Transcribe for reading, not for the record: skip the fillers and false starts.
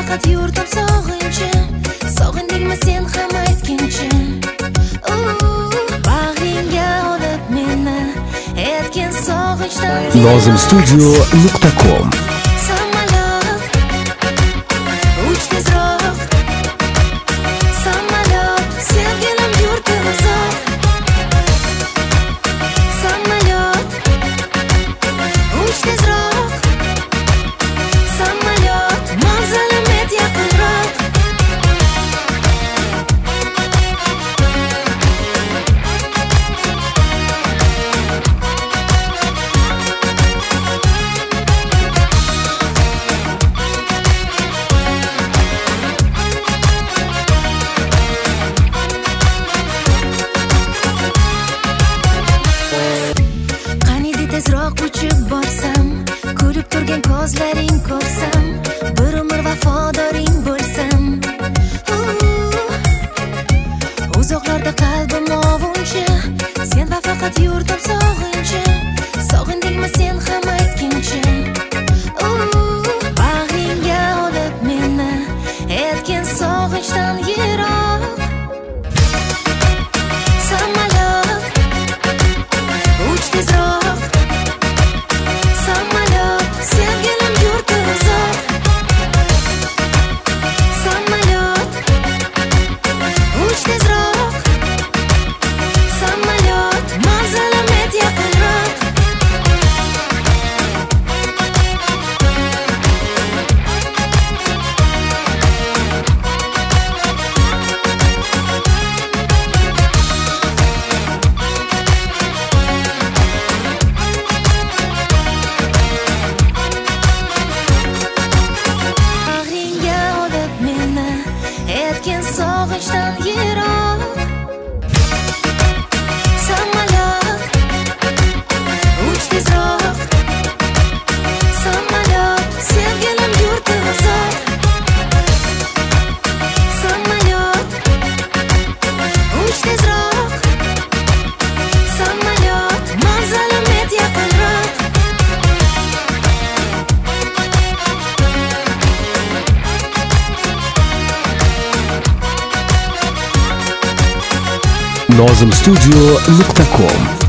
faqat yurdim sog'inchi. Sog'indingmi sen ham aytginchi. Bag'ringga olib meni etgin sog'inchdan. Nozimstudio.com. Samolyot uch tezroq. Samolyot sevgilim yurti uzoq. Samolyot uch tezroq. Samolyot manzilim et yaqinroq. Tezroq uchib borsam, kulib turgan ko'zlaring ko'rsam, bir umr vafodoring bo'lsam. Uzoqlarda qalbim ovunchi, sen va faqat yurdim sog'inchi. Sog'indingmi sen ham aytginchi. Bag'ringga olib meni etgin sog'inchdan yiroq. Samolyot uch tezroq. Samolyot sevgilim yurti uzoq. Samolyot uch tezroq. Samolyot manzilim et yaqinroq. Bag'ringga olib meni etgin sog'inchdan yiroq. Samolyot uch tezroq. Samolyot sevgilim yurti uzoq. Samolyot uch tezroq. Samolyot manzilim et yaqinroq. Nozimstudio.com.